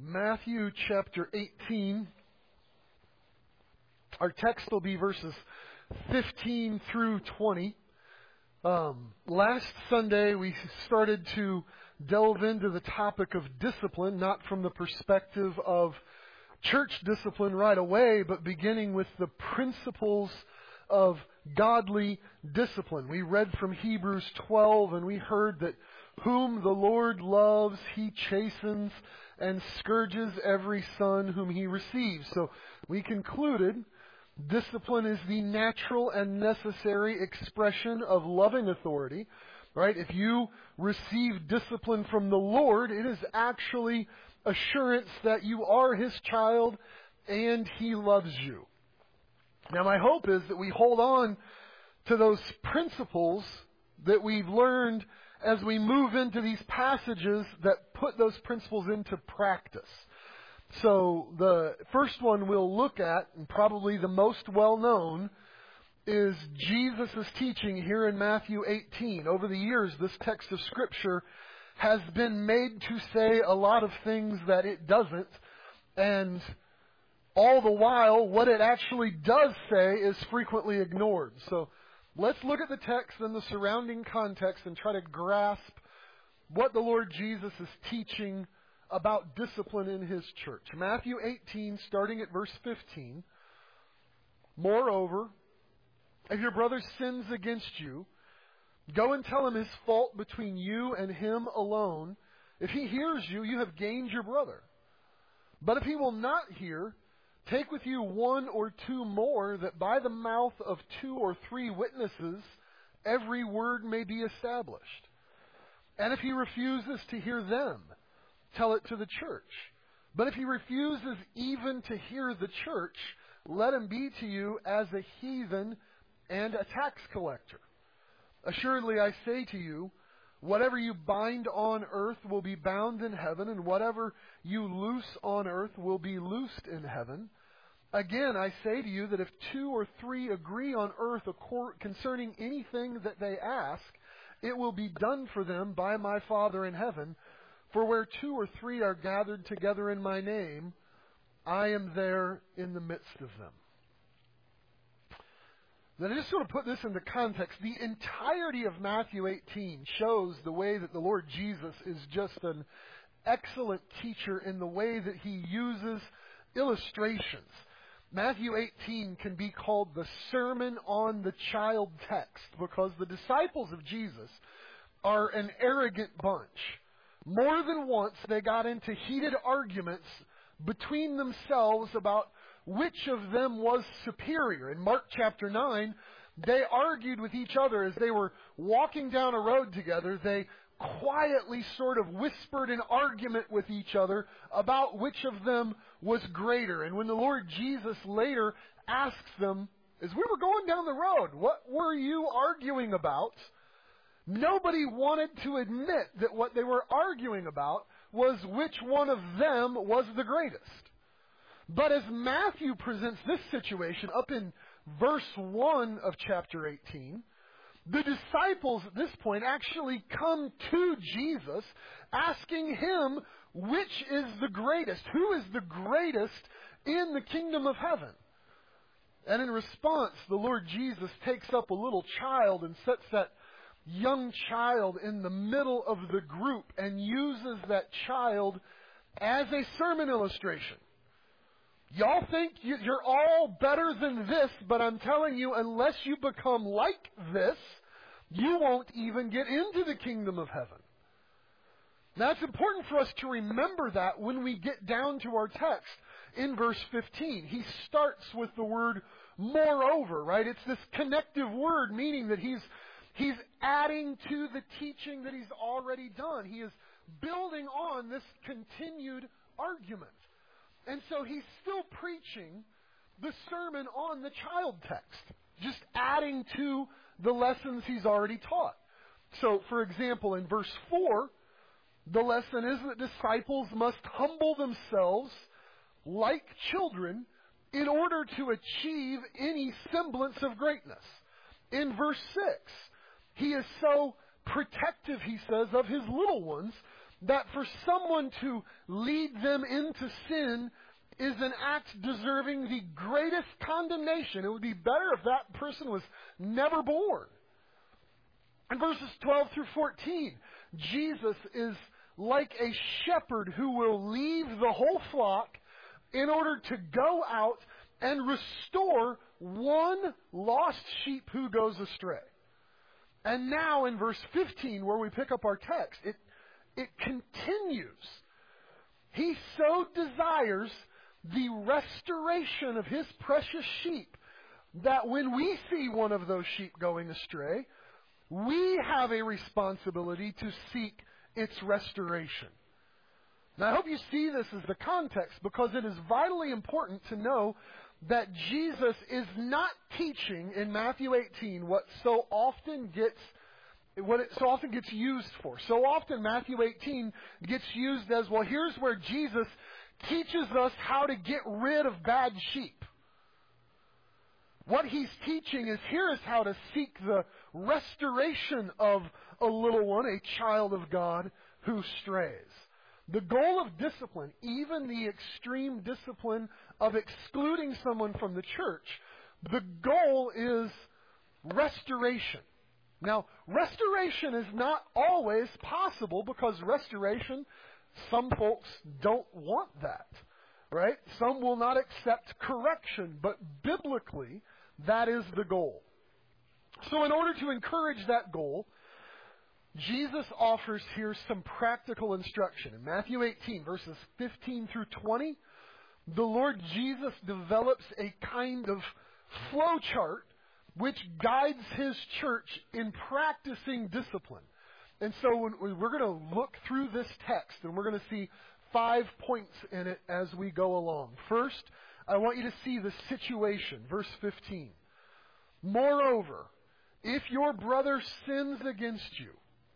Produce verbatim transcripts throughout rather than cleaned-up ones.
Matthew chapter eighteen. Our text will be verses fifteen through twenty. Um, last Sunday we started to delve into the topic of discipline, not from the perspective of church discipline right away, but beginning with the principles of godly discipline. We read from Hebrews twelve, and we heard that whom the Lord loves, He chastens and scourges every son whom He receives. So we concluded discipline is the natural and necessary expression of loving authority. Right? If you receive discipline from the Lord, it is actually assurance that you are His child and He loves you. Now, my hope is that we hold on to those principles that we've learned as we move into these passages that put those principles into practice. So the first one we'll look at, and probably the most well-known, is Jesus' teaching here in Matthew eighteen. Over the years, this text of Scripture has been made to say a lot of things that it doesn't, and all the while, what it actually does say is frequently ignored. So let's look at the text and the surrounding context and try to grasp what the Lord Jesus is teaching about discipline in His church. Matthew eighteen, starting at verse fifteen. Moreover, if your brother sins against you, go and tell him his fault between you and him alone. If he hears you, you have gained your brother. But if he will not hear, take with you one or two more, that by the mouth of two or three witnesses every word may be established. And if he refuses to hear them, tell it to the church. But if he refuses even to hear the church, let him be to you as a heathen and a tax collector. Assuredly, I say to you, whatever you bind on earth will be bound in heaven, and whatever you loose on earth will be loosed in heaven. Again, I say to you that if two or three agree on earth concerning anything that they ask, it will be done for them by my Father in heaven. For where two or three are gathered together in my name, I am there in the midst of them. Now, I just want to put this into context. The entirety of Matthew eighteen shows the way that the Lord Jesus is just an excellent teacher in the way that He uses illustrations. Matthew eighteen can be called the Sermon on the Child text because the disciples of Jesus are an arrogant bunch. More than once they got into heated arguments between themselves about which of them was superior. In Mark chapter nine, they argued with each other as they were walking down a road together. They quietly sort of whispered an argument with each other about which of them was greater. And when the Lord Jesus later asks them, as we were going down the road, what were you arguing about? Nobody wanted to admit that what they were arguing about was which one of them was the greatest. But as Matthew presents this situation up in verse one of chapter eighteen, the disciples at this point actually come to Jesus asking Him which is the greatest, who is the greatest in the kingdom of heaven. And in response, the Lord Jesus takes up a little child and sets that young child in the middle of the group and uses that child as a sermon illustration. Y'all think you're all better than this, but I'm telling you, unless you become like this, you won't even get into the kingdom of heaven. Now, it's important for us to remember that when we get down to our text in verse fifteen. He starts with the word moreover, right? It's this connective word, meaning that he's he's adding to the teaching that He's already done. He is building on this continued argument. And so He's still preaching the sermon on the child text, just adding to the lessons He's already taught. So, for example, in verse four, the lesson is that disciples must humble themselves like children in order to achieve any semblance of greatness. In verse six, He is so protective, he says, of His little ones that for someone to lead them into sin is an act deserving the greatest condemnation. It would be better if that person was never born. In verses twelve through fourteen, Jesus is like a shepherd who will leave the whole flock in order to go out and restore one lost sheep who goes astray. And now in verse fifteen, where we pick up our text, it, it continues. He so desires the restoration of his precious sheep that when we see one of those sheep going astray, we have a responsibility to seek its restoration. Now, I hope you see this as the context, because it is vitally important to know that Jesus is not teaching in Matthew eighteen what so often gets what it so often gets used for. So often Matthew eighteen gets used as, well, here's where Jesus teaches us how to get rid of bad sheep. What he's teaching is, here is how to seek the restoration of a little one, a child of God who strays. The goal of discipline, even the extreme discipline of excluding someone from the church, the goal is restoration. Now, restoration is not always possible, because restoration, some folks don't want that, right? Some will not accept correction, but biblically, that is the goal. So in order to encourage that goal, Jesus offers here some practical instruction. In Matthew eighteen, verses fifteen through twenty, the Lord Jesus develops a kind of flow chart which guides his church in practicing discipline. And so when we're going to look through this text, and we're going to see five points in it as we go along. First, I want you to see the situation. Verse fifteen. Moreover, if your brother sins against you,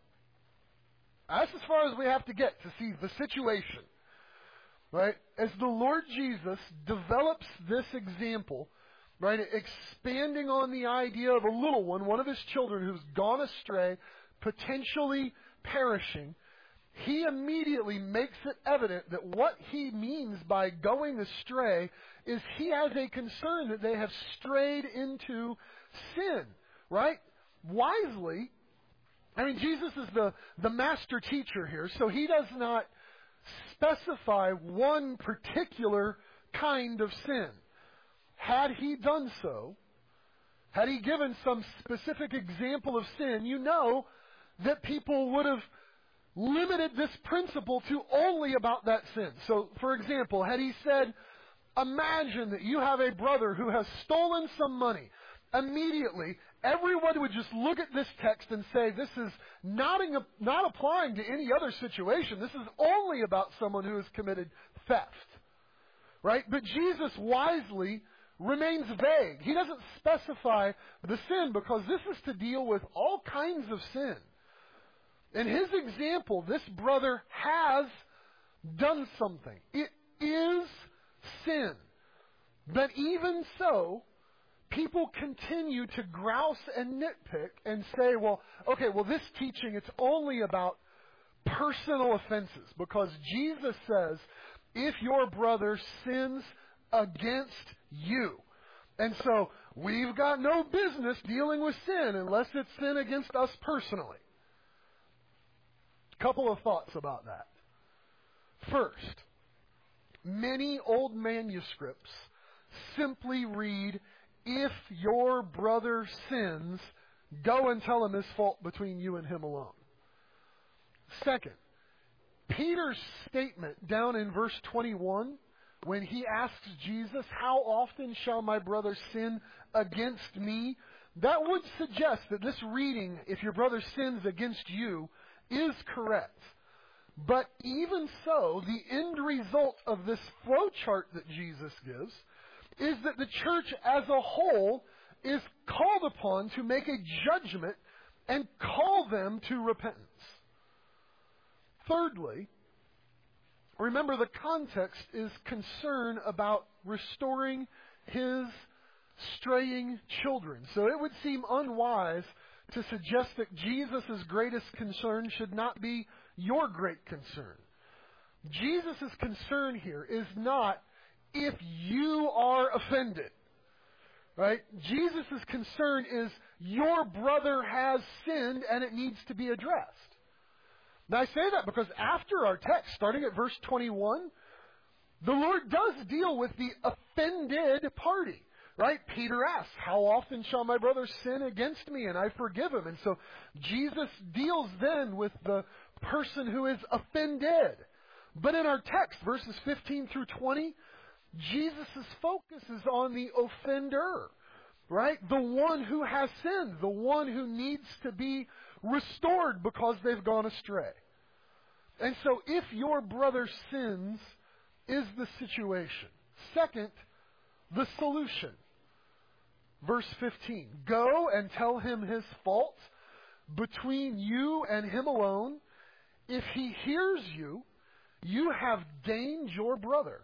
that's as far as we have to get to see the situation, right? As the Lord Jesus develops this example, right, expanding on the idea of a little one, one of his children who's gone astray, potentially perishing, he immediately makes it evident that what he means by going astray is he has a concern that they have strayed into sin, right? Wisely, I mean, Jesus is the, the master teacher here, so he does not specify one particular kind of sin. Had he done so, had he given some specific example of sin, you know that people would have limited this principle to only about that sin. So, for example, had he said, imagine that you have a brother who has stolen some money. Immediately, everyone would just look at this text and say, this is not, in, not applying to any other situation. This is only about someone who has committed theft. Right? But Jesus wisely remains vague. He doesn't specify the sin, because this is to deal with all kinds of sin. In his example, this brother has done something. It is sin. But even so, people continue to grouse and nitpick and say, well, okay, well, this teaching, it's only about personal offenses, because Jesus says, if your brother sins against you. And so, we've got no business dealing with sin unless it's sin against us personally. Couple of thoughts about that. First, many old manuscripts simply read, if your brother sins, go and tell him his fault between you and him alone. Second, Peter's statement down in verse twenty-one, when he asks Jesus, how often shall my brother sin against me? That would suggest that this reading, if your brother sins against you, is correct. But even so, the end result of this flow chart that Jesus gives is that the church as a whole is called upon to make a judgment and call them to repentance. Thirdly, remember the context is concern about restoring his straying children. So it would seem unwise to suggest that Jesus' greatest concern should not be your great concern. Jesus' concern here is not if you are offended, right? Jesus' concern is your brother has sinned and it needs to be addressed. Now I say that because after our text, starting at verse twenty-one, the Lord does deal with the offended party, right? Peter asks, how often shall my brother sin against me and I forgive him? And so Jesus deals then with the person who is offended. But in our text, verses fifteen through twenty, Jesus' focus is on the offender, right? The one who has sinned, the one who needs to be restored because they've gone astray. And so if your brother sins is the situation. Second, the solution. Verse fifteen, go and tell him his fault between you and him alone. If he hears you, you have gained your brother.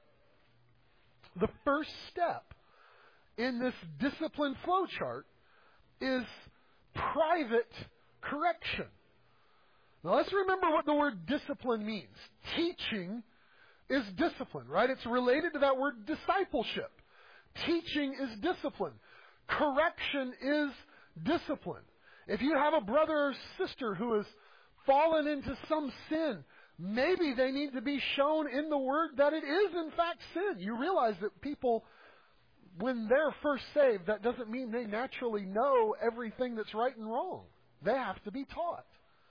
The first step in this discipline flowchart is private correction. Now let's remember what the word discipline means. Teaching is discipline, right? It's related to that word discipleship. Teaching is discipline. Correction is discipline. If you have a brother or sister who has fallen into some sin, maybe they need to be shown in the Word that it is in fact sin. You realize that people, when they're first saved, that doesn't mean they naturally know everything that's right and wrong. They have to be taught.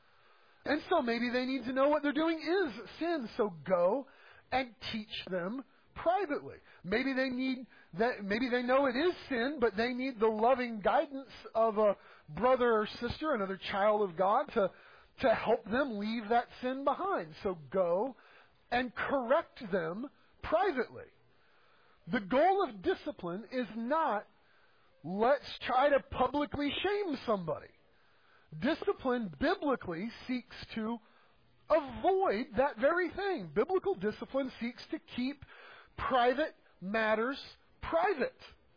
And so maybe they need to know what they're doing is sin. So go and teach them privately. Maybe they need that. Maybe they know it is sin, but they need the loving guidance of a brother or sister, another child of God, to to help them leave that sin behind. So go and correct them privately. The goal of discipline is not let's try to publicly shame somebody. Discipline biblically seeks to avoid that very thing. Biblical discipline seeks to keep private matters private.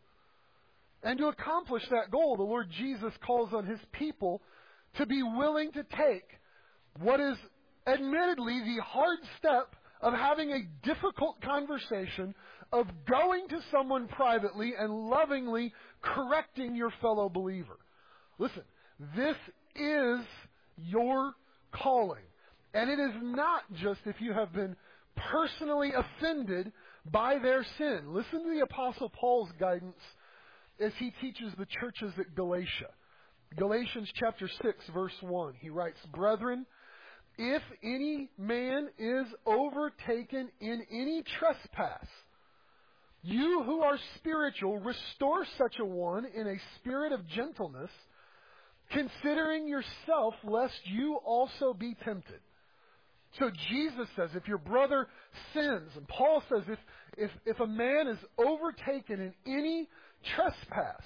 And to accomplish that goal, the Lord Jesus calls on His people to be willing to take what is admittedly the hard step of having a difficult conversation, of going to someone privately and lovingly correcting your fellow believer. Listen, this is your calling. And it is not just if you have been personally offended by their sin. Listen to the Apostle Paul's guidance as he teaches the churches at Galatia. Galatians chapter six, verse one. He writes, Brethren, if any man is overtaken in any trespass, you who are spiritual, restore such a one in a spirit of gentleness, considering yourself, lest you also be tempted. So Jesus says, if your brother sins, and Paul says, if, if, if a man is overtaken in any trespass,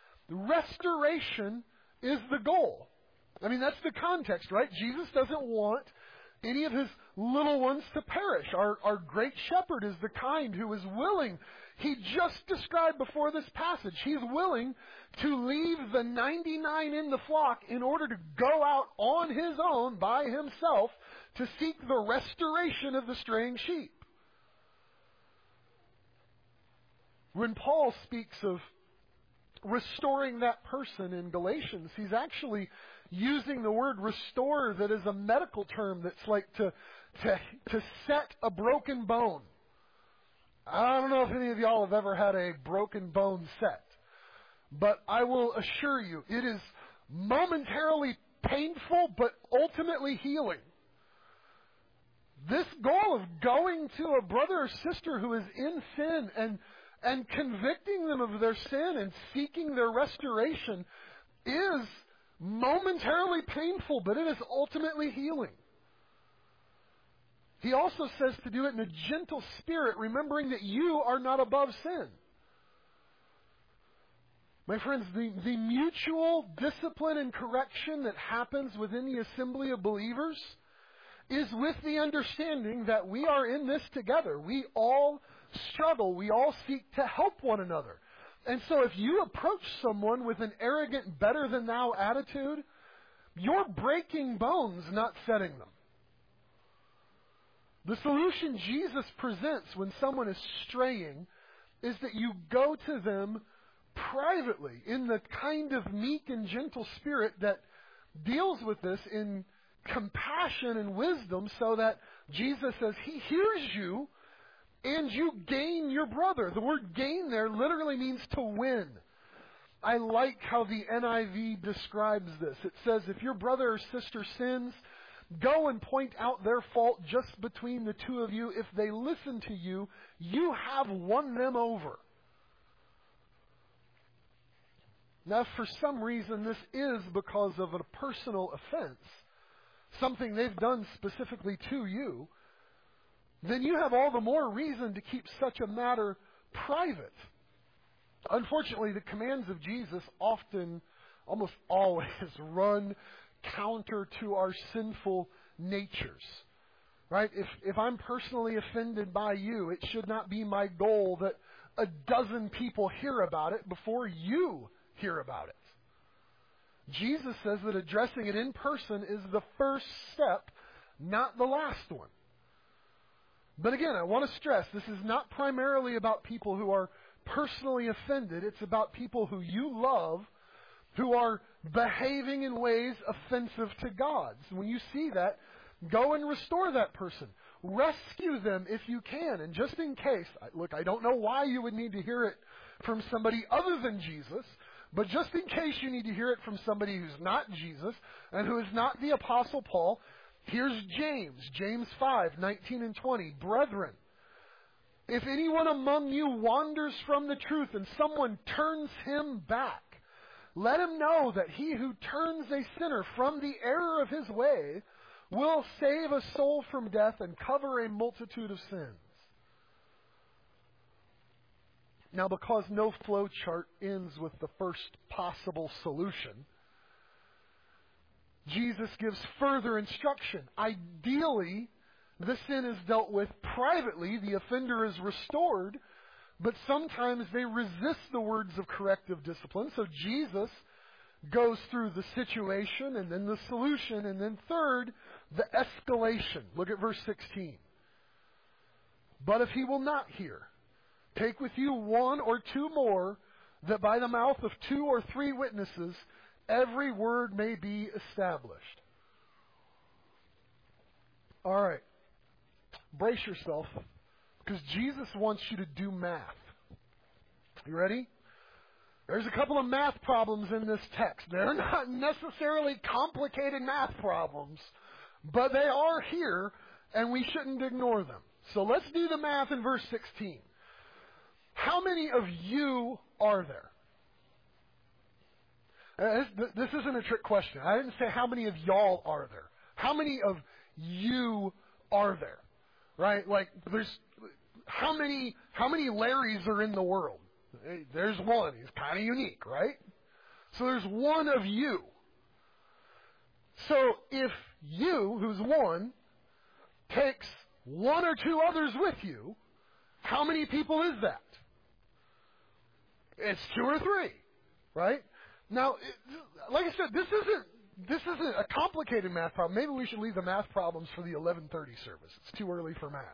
restoration is the goal. I mean, that's the context, right? Jesus doesn't want any of His little ones to perish. Our, our great shepherd is the kind who is willing. He just described before this passage, He's willing to leave the ninety-nine in the flock in order to go out on His own by Himself to seek the restoration of the straying sheep. When Paul speaks of restoring that person in Galatians, he's actually using the word restore that is a medical term that's like to, to, to set a broken bone. I don't know if any of y'all have ever had a broken bone set, but I will assure you it is momentarily painful but ultimately healing. This goal of going to a brother or sister who is in sin and and convicting them of their sin and seeking their restoration is momentarily painful, but it is ultimately healing. He also says to do it in a gentle spirit, remembering that you are not above sin. My friends, the, the mutual discipline and correction that happens within the assembly of believers is with the understanding that we are in this together. We all struggle. We all seek to help one another. And so if you approach someone with an arrogant, better-than-thou attitude, You're breaking bones, not setting them. The solution Jesus presents when someone is straying is that you go to them privately in the kind of meek and gentle spirit that deals with this in compassion and wisdom, so that Jesus says he hears you and you gain your brother. The word gain there literally means to win. I like how the N I V describes this. It says, if your brother or sister sins, go and point out their fault just between the two of you. If they listen to you, you have won them over. Now, for some reason, this is because of a personal offense, something they've done specifically to you, then you have all the more reason to keep such a matter private. Unfortunately, the commands of Jesus often, almost always, run counter to our sinful natures. Right? If if I'm personally offended by you, it should not be my goal that a dozen people hear about it before you hear about it. Jesus says that addressing it in person is the first step, not the last one. But again, I want to stress, this is not primarily about people who are personally offended. It's about people who you love who are behaving in ways offensive to God. So when you see that, go and restore that person. Rescue them if you can. And just in case, look, I don't know why you would need to hear it from somebody other than Jesus, but just in case you need to hear it from somebody who's not Jesus and who is not the Apostle Paul, here's James, James five, nineteen and twenty. Brethren, if anyone among you wanders from the truth and someone turns him back, let him know that he who turns a sinner from the error of his way will save a soul from death and cover a multitude of sins. Now, because no flow chart ends with the first possible solution, Jesus gives further instruction. Ideally, the sin is dealt with privately, the offender is restored, but sometimes they resist the words of corrective discipline. So Jesus goes through the situation and then the solution, and then third, the escalation. Look at verse sixteen. But if he will not hear, take with you one or two more, that by the mouth of two or three witnesses every word may be established. All right. Brace yourself, because Jesus wants you to do math. You ready? There's a couple of math problems in this text. They're not necessarily complicated math problems, but they are here, and we shouldn't ignore them. So let's do the math in verse sixteen. How many of you are there? Uh, this, this isn't a trick question. I didn't say how many of y'all are there. How many of you are there? Right? Like, there's how many how many Larrys are in the world? There's one. He's kind of unique, right? So there's one of you. So if you, who's one, takes one or two others with you, how many people is that? It's two or three, right? Now, it, like I said, this isn't this isn't a complicated math problem. Maybe we should leave the math problems for the eleven thirty service. It's too early for math.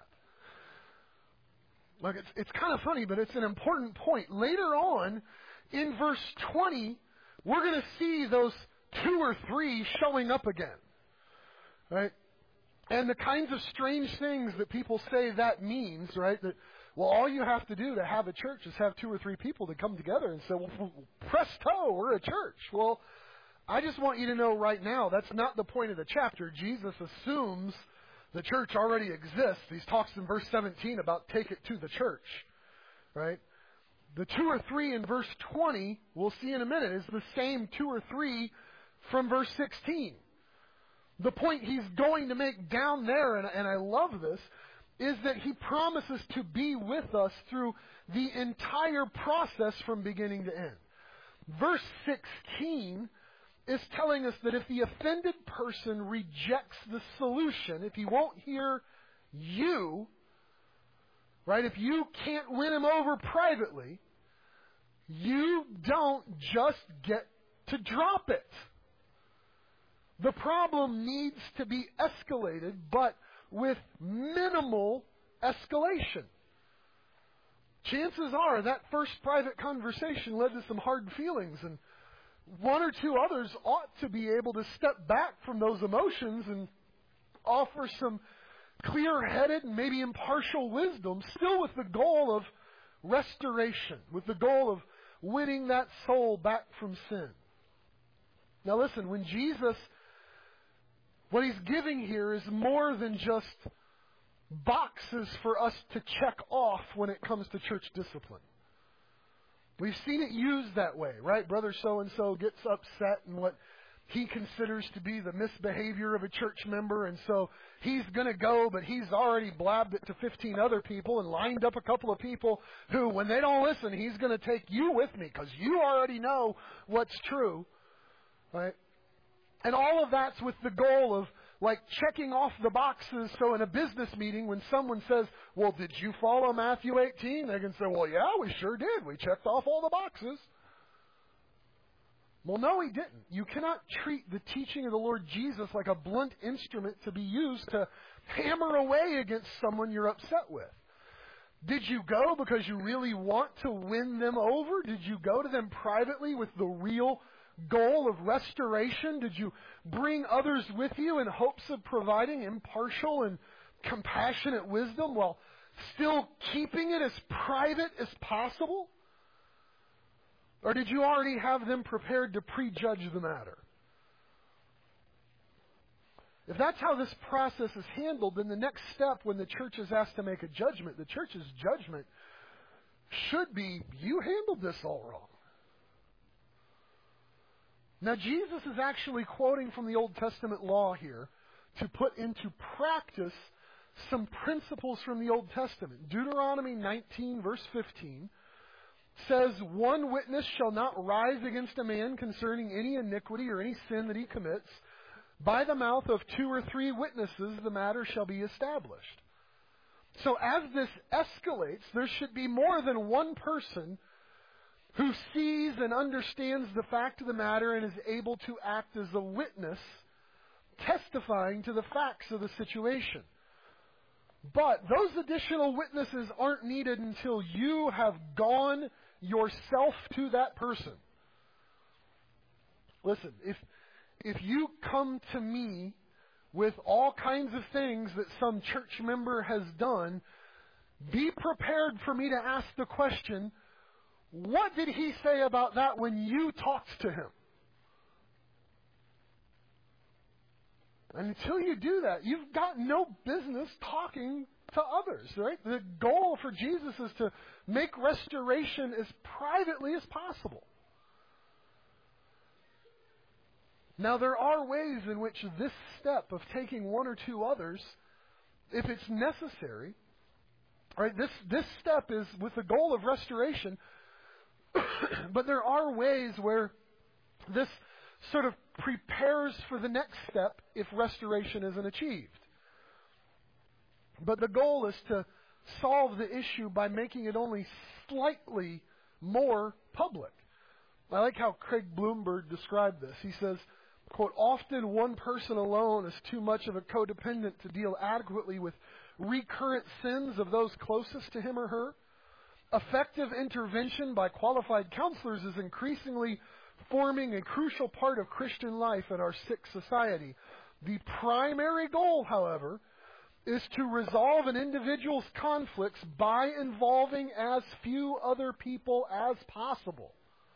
Like it's it's kind of funny, but it's an important point. Later on, in verse twenty, we're going to see those two or three showing up again, right? And the kinds of strange things that people say that means, right? That, well, all you have to do to have a church is have two or three people to come together and say, well, presto, we're a church. Well, I just want you to know right now, that's not the point of the chapter. Jesus assumes the church already exists. He talks in verse seventeen about take it to the church, right? The two or three in verse twenty, we'll see in a minute, is the same two or three from verse sixteen. The point he's going to make down there, and, and I love this, is that he promises to be with us through the entire process from beginning to end. Verse sixteen is telling us that if the offended person rejects the solution, if he won't hear you, right, if you can't win him over privately, you don't just get to drop it. The problem needs to be escalated, but with minimal escalation. Chances are that first private conversation led to some hard feelings, and one or two others ought to be able to step back from those emotions and offer some clear-headed and maybe impartial wisdom, still with the goal of restoration, with the goal of winning that soul back from sin. Now listen, when Jesus, what He's giving here is more than just boxes for us to check off when it comes to church discipline. We've seen it used that way, right? Brother so-and-so gets upset in what he considers to be the misbehavior of a church member, and so he's going to go, but he's already blabbed it to fifteen other people and lined up a couple of people who, when they don't listen, he's going to take you with me because you already know what's true, right? And all of that's with the goal of like checking off the boxes. So in a business meeting, when someone says, well, did you follow Matthew eighteen? They can say, well, yeah, we sure did. We checked off all the boxes. Well, no, he didn't. You cannot treat the teaching of the Lord Jesus like a blunt instrument to be used to hammer away against someone you're upset with. Did you go because you really want to win them over? Did you go to them privately with the real goal of restoration? Did you bring others with you in hopes of providing impartial and compassionate wisdom while still keeping it as private as possible? Or did you already have them prepared to prejudge the matter? If that's how this process is handled, then the next step when the church is asked to make a judgment, the church's judgment should be, you handled this all wrong. Now, Jesus is actually quoting from the Old Testament law here to put into practice some principles from the Old Testament. Deuteronomy nineteen, verse fifteen, says, one witness shall not rise against a man concerning any iniquity or any sin that he commits. By the mouth of two or three witnesses the matter shall be established. So as this escalates, there should be more than one person who sees and understands the fact of the matter and is able to act as a witness, testifying to the facts of the situation. But those additional witnesses aren't needed until you have gone yourself to that person. Listen, if if you come to me with all kinds of things that some church member has done, be prepared for me to ask the question, what did he say about that when you talked to him? And until you do that, you've got no business talking to others, right? The goal for Jesus is to make restoration as privately as possible. Now, there are ways in which this step of taking one or two others, if it's necessary, right, this, this step is with the goal of restoration, but there are ways where this sort of prepares for the next step if restoration isn't achieved. But the goal is to solve the issue by making it only slightly more public. I like how Craig Bloomberg described this. He says, quote, often one person alone is too much of a codependent to deal adequately with recurrent sins of those closest to him or her. Effective intervention by qualified counselors is increasingly forming a crucial part of Christian life in our sick society. The primary goal, however, is to resolve an individual's conflicts by involving as few other people as possible.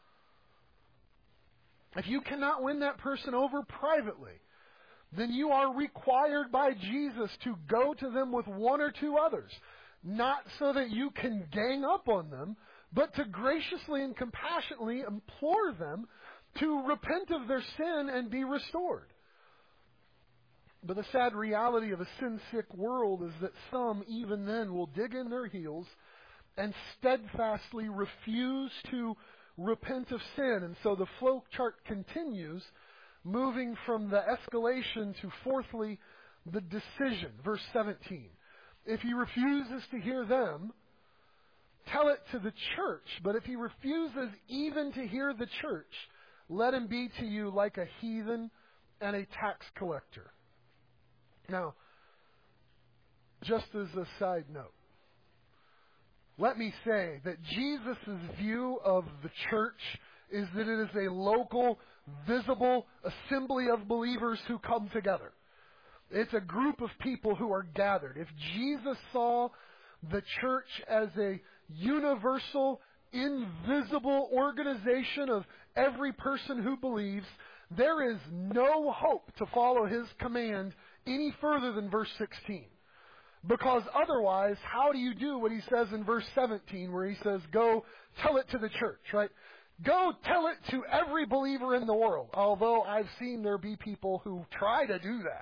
If you cannot win that person over privately, then you are required by Jesus to go to them with one or two others, not so that you can gang up on them, but to graciously and compassionately implore them to repent of their sin and be restored. But the sad reality of a sin-sick world is that some, even then, will dig in their heels and steadfastly refuse to repent of sin. And so the flow chart continues, moving from the escalation to, fourthly, the decision. Verse seventeen. If he refuses to hear them, tell it to the church. But if he refuses even to hear the church, let him be to you like a heathen and a tax collector. Now, just as a side note, let me say that Jesus' view of the church is that it is a local, visible assembly of believers who come together. It's a group of people who are gathered. If Jesus saw the church as a universal, invisible organization of every person who believes, there is no hope to follow his command any further than verse sixteen. Because otherwise, how do you do what he says in verse seventeen, where he says, go tell it to the church, right? Go tell it to every believer in the world, although I've seen there be people who try to do that.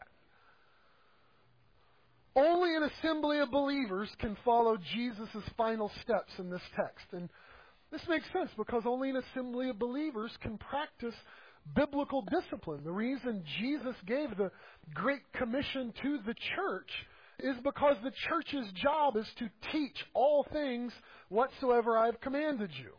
Only an assembly of believers can follow Jesus' final steps in this text. And this makes sense because only an assembly of believers can practice biblical discipline. The reason Jesus gave the Great Commission to the church is because the church's job is to teach all things whatsoever I've commanded you.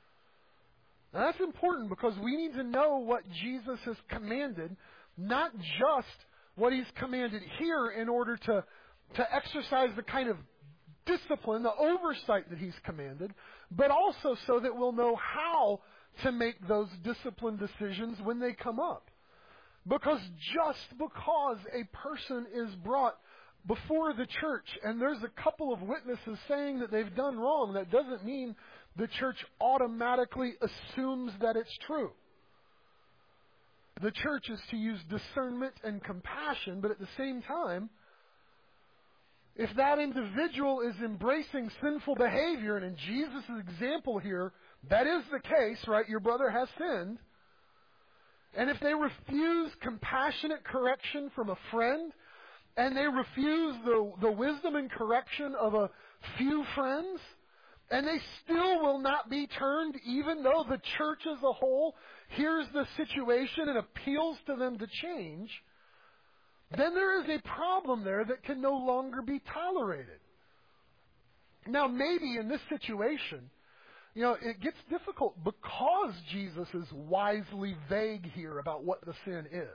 Now that's important because we need to know what Jesus has commanded, not just what he's commanded here in order to, to exercise the kind of discipline, the oversight that he's commanded, but also so that we'll know how to make those discipline decisions when they come up. Because just because a person is brought before the church and there's a couple of witnesses saying that they've done wrong, that doesn't mean the church automatically assumes that it's true. The church is to use discernment and compassion, but at the same time, if that individual is embracing sinful behavior, and in Jesus' example here, that is the case, right? Your brother has sinned. And if they refuse compassionate correction from a friend, and they refuse the, the wisdom and correction of a few friends, and they still will not be turned, even though the church as a whole hears the situation and appeals to them to change, then there is a problem there that can no longer be tolerated. Now, maybe in this situation, you know, it gets difficult because Jesus is wisely vague here about what the sin is.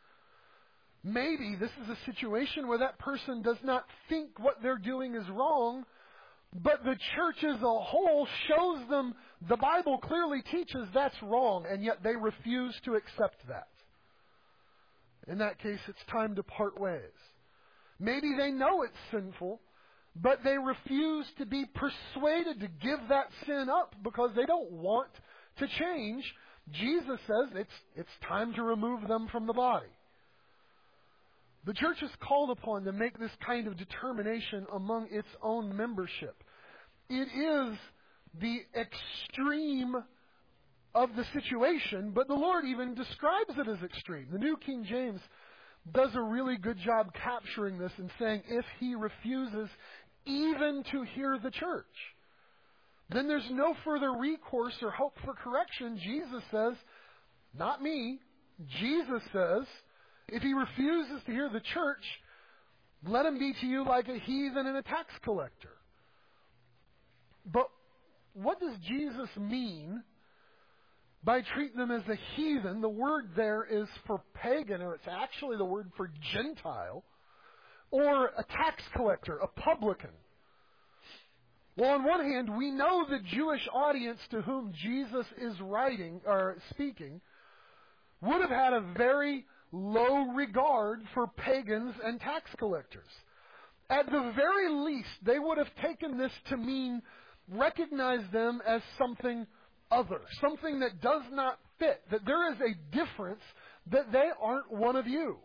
Maybe this is a situation where that person does not think what they're doing is wrong, but the church as a whole shows them the Bible clearly teaches that's wrong, and yet they refuse to accept that. In that case, it's time to part ways. Maybe they know it's sinful, but they refuse to be persuaded to give that sin up because they don't want to change. Jesus says it's, it's time to remove them from the body. The church is called upon to make this kind of determination among its own membership. It is the extreme of the situation, but the Lord even describes it as extreme. The New King James does a really good job capturing this and saying if he refuses even to hear the church, then there's no further recourse or hope for correction. Jesus says, not me, Jesus says, if he refuses to hear the church, let him be to you like a heathen and a tax collector. But what does Jesus mean by treating them as a heathen? The word there is for pagan, or it's actually the word for Gentile, or a tax collector, a publican. Well, on one hand, we know the Jewish audience to whom Jesus is writing or speaking would have had a very low regard for pagans and tax collectors. At the very least, they would have taken this to mean recognize them as something other, something that does not fit, that there is a difference, that they aren't one of you.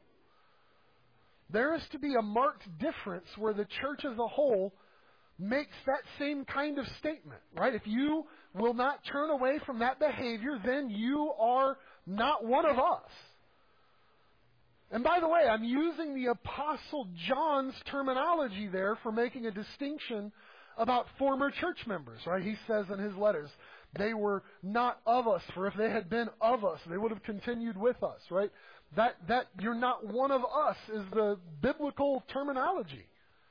There is to be a marked difference where the church as a whole makes that same kind of statement, right? If you will not turn away from that behavior, then you are not one of us. And by the way, I'm using the Apostle John's terminology there for making a distinction about former church members, right? He says in his letters, they were not of us, for if they had been of us, they would have continued with us, right? That, that you're not one of us is the biblical terminology.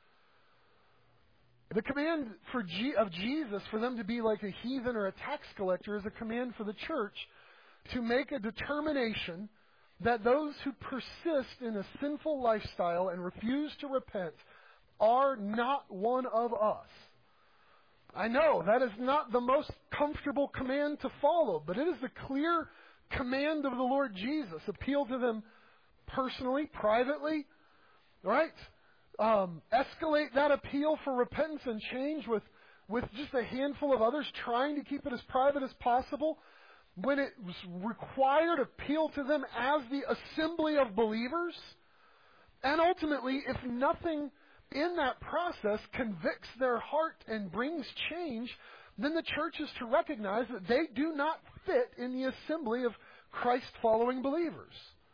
The command for G, of Jesus for them to be like a heathen or a tax collector is a command for the church to make a determination that those who persist in a sinful lifestyle and refuse to repent are not one of us. I know that is not the most comfortable command to follow, but it is the clear command of the Lord Jesus. Appeal to them personally, privately, right? Um, escalate that appeal for repentance and change with, with just a handful of others, trying to keep it as private as possible. When it was required, appeal to them as the assembly of believers. And ultimately, if nothing in that process convicts their heart and brings change, then the church is to recognize that they do not fit in the assembly of Christ-following believers.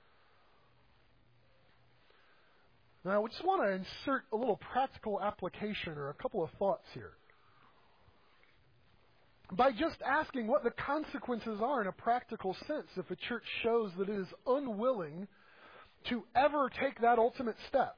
Now, I just want to insert a little practical application or a couple of thoughts here. By just asking what the consequences are in a practical sense if a church shows that it is unwilling to ever take that ultimate step.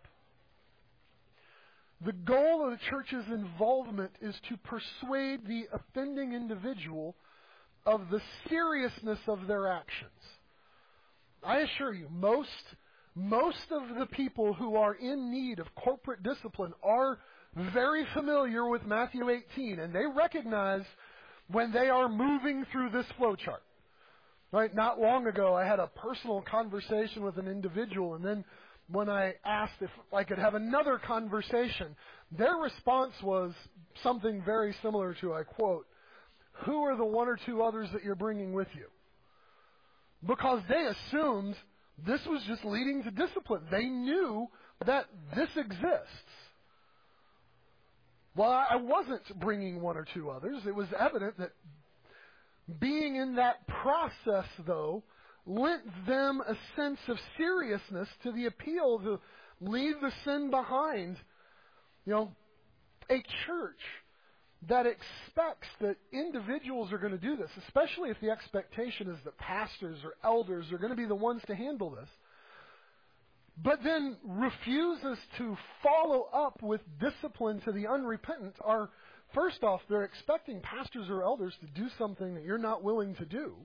The goal of the church's involvement is to persuade the offending individual of the seriousness of their actions. I assure you, most, most of the people who are in need of corporate discipline are very familiar with Matthew eighteen, and they recognize when they are moving through this flowchart. Right? Not long ago, I had a personal conversation with an individual, and then when I asked if I could have another conversation, their response was something very similar to, I quote, "Who are the one or two others that you're bringing with you?" Because they assumed this was just leading to discipline. They knew that this exists. Well, I wasn't bringing one or two others. It was evident that being in that process, though, lent them a sense of seriousness to the appeal to leave the sin behind. You know, a church that expects that individuals are going to do this, especially if the expectation is that pastors or elders are going to be the ones to handle this, but then refuses to follow up with discipline to the unrepentant, are, first off, they're expecting pastors or elders to do something that you're not willing to do.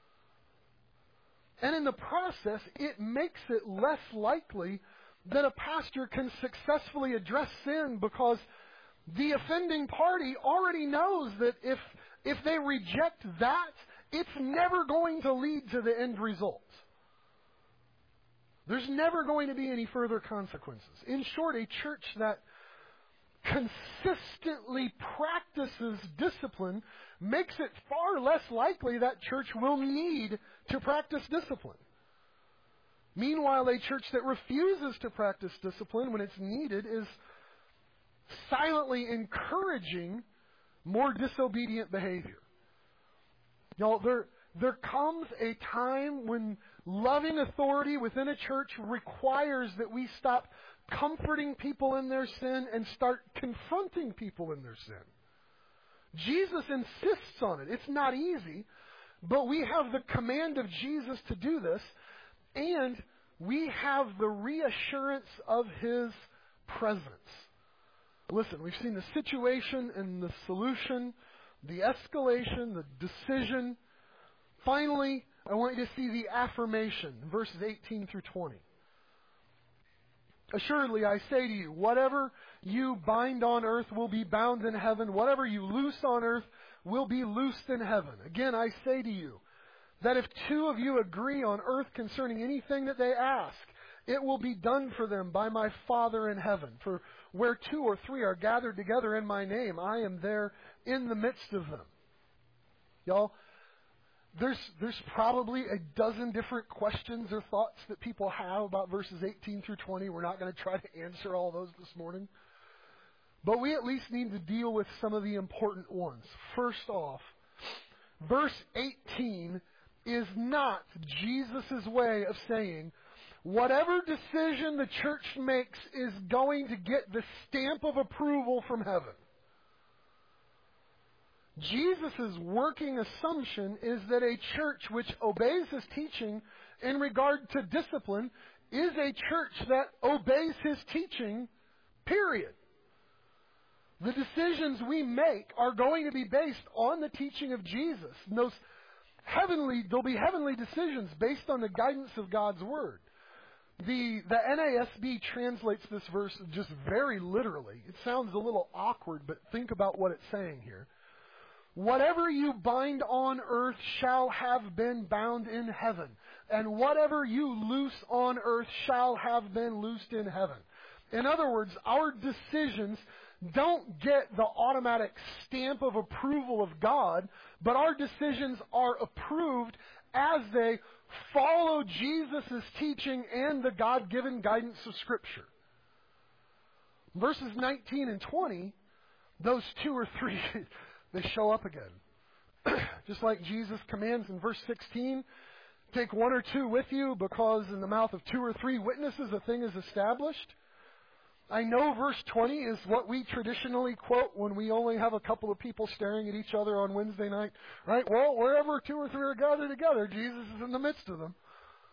And in the process, it makes it less likely that a pastor can successfully address sin, because the offending party already knows that if if they reject that, it's never going to lead to the end result. There's never going to be any further consequences. In short, a church that consistently practices discipline makes it far less likely that church will need to practice discipline. Meanwhile, a church that refuses to practice discipline when it's needed is silently encouraging more disobedient behavior. Y'all, there, there comes a time when loving authority within a church requires that we stop comforting people in their sin and start confronting people in their sin. Jesus insists on it. It's not easy, but we have the command of Jesus to do this, and we have the reassurance of His presence. Listen, we've seen the situation and the solution, the escalation, the decision. Finally, I want you to see the affirmation, verses eighteen through twenty. Assuredly, I say to you, whatever you bind on earth will be bound in heaven. Whatever you loose on earth will be loosed in heaven. Again, I say to you that if two of you agree on earth concerning anything that they ask, it will be done for them by my Father in heaven. For where two or three are gathered together in my name, I am there in the midst of them. Y'all, there's there's probably a dozen different questions or thoughts that people have about verses eighteen through twenty. We're not going to try to answer all those this morning. But we at least need to deal with some of the important ones. First off, verse eighteen is not Jesus' way of saying whatever decision the church makes is going to get the stamp of approval from heaven. Jesus' working assumption is that a church which obeys His teaching in regard to discipline is a church that obeys His teaching, period. The decisions we make are going to be based on the teaching of Jesus. And those Heavenly, there'll be heavenly decisions based on the guidance of God's Word. The, the N A S B translates this verse just very literally. It sounds a little awkward, but think about what it's saying here. Whatever you bind on earth shall have been bound in heaven, and whatever you loose on earth shall have been loosed in heaven. In other words, our decisions don't get the automatic stamp of approval of God, but our decisions are approved as they follow Jesus' teaching and the God-given guidance of Scripture. Verses nineteen and twenty, those two or three, they show up again. Just like Jesus commands in verse sixteen, take one or two with you, because in the mouth of two or three witnesses a thing is established. I know verse twenty is what we traditionally quote when we only have a couple of people staring at each other on Wednesday night, right? Well, wherever two or three are gathered together, Jesus is in the midst of them.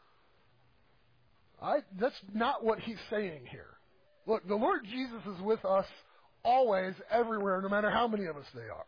I, that's not what he's saying here. Look, the Lord Jesus is with us always, everywhere, no matter how many of us they are.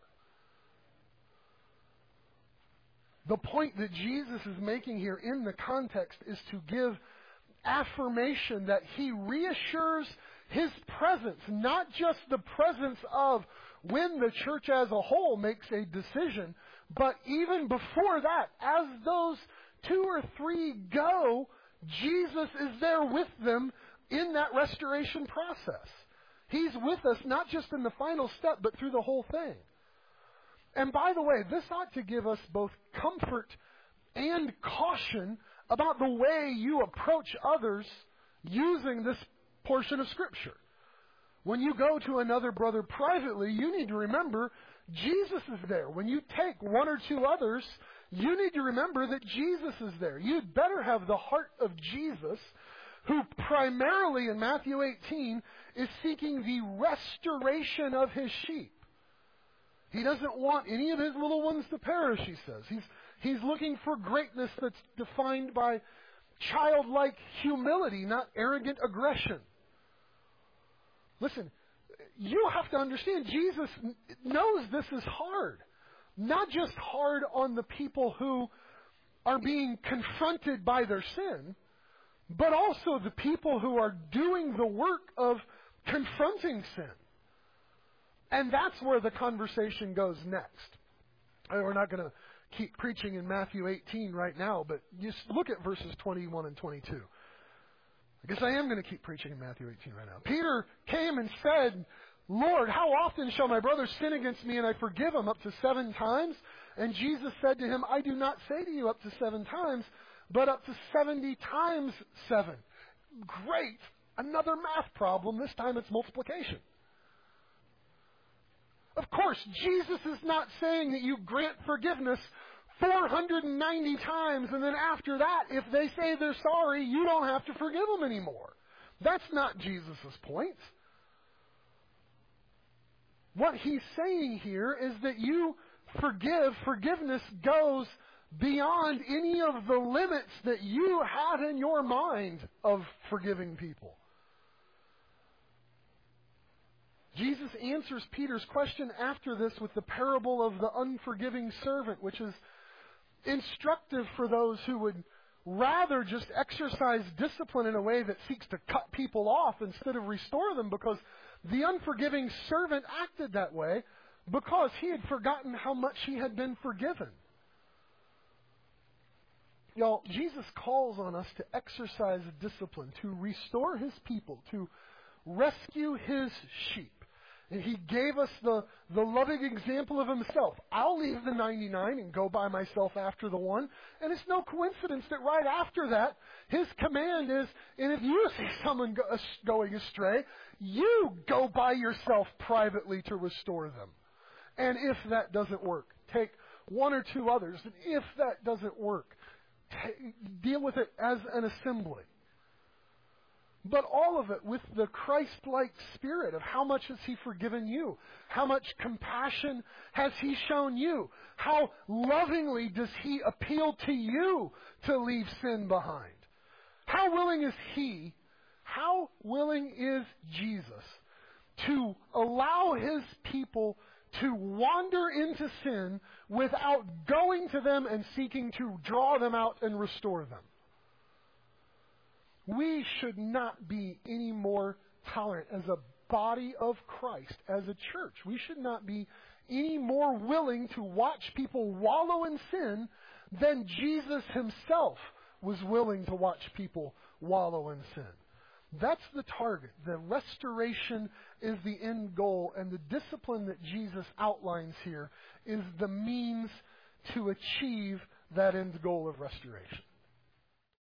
The point that Jesus is making here in the context is to give affirmation that he reassures his presence, not just the presence of when the church as a whole makes a decision, but even before that, as those two or three go, Jesus is there with them in that restoration process. He's with us not just in the final step, but through the whole thing. And by the way, this ought to give us both comfort and caution about the way you approach others using this portion of Scripture. When you go to another brother privately, you need to remember Jesus is there. When you take one or two others, you need to remember that Jesus is there. You'd better have the heart of Jesus, who primarily in Matthew eighteen is seeking the restoration of his sheep. He doesn't want any of his little ones to perish, he says. He's, he's looking for greatness that's defined by childlike humility, not arrogant aggression. Listen, you have to understand, Jesus knows this is hard. Not just hard on the people who are being confronted by their sin, but also the people who are doing the work of confronting sin. And that's where the conversation goes next. We're not going to keep preaching in Matthew eighteen right now, but just look at verses twenty-one and twenty-two. I guess I am going to keep preaching in Matthew eighteen right now. Peter came and said, Lord, how often shall my brother sin against me and I forgive him? Up to seven times? And Jesus said to him, I do not say to you up to seven times, but up to seventy times seven. Great. Another math problem. This time it's multiplication. Of course, Jesus is not saying that you grant forgiveness four hundred ninety times, and then after that, if they say they're sorry, you don't have to forgive them anymore. That's not Jesus' point. What he's saying here is that you forgive, forgiveness goes beyond any of the limits that you had in your mind of forgiving people. Jesus answers Peter's question after this with the parable of the unforgiving servant, which is instructive for those who would rather just exercise discipline in a way that seeks to cut people off instead of restore them, because the unforgiving servant acted that way because he had forgotten how much he had been forgiven. Y'all, Jesus calls on us to exercise discipline, to restore his people, to rescue his sheep. And he gave us the, the loving example of himself. I'll leave the ninety-nine and go by myself after the one. And it's no coincidence that right after that, his command is, and if you see someone go, going astray, you go by yourself privately to restore them. And if that doesn't work, take one or two others. And if that doesn't work, t- deal with it as an assembly. But all of it with the Christ-like spirit of how much has he forgiven you? How much compassion has he shown you? How lovingly does he appeal to you to leave sin behind? How willing is he, how willing is Jesus to allow his people to wander into sin without going to them and seeking to draw them out and restore them. We should not be any more tolerant as a body of Christ, as a church. We should not be any more willing to watch people wallow in sin than Jesus himself was willing to watch people wallow in sin. That's the target. The restoration is the end goal, and the discipline that Jesus outlines here is the means to achieve that end goal of restoration.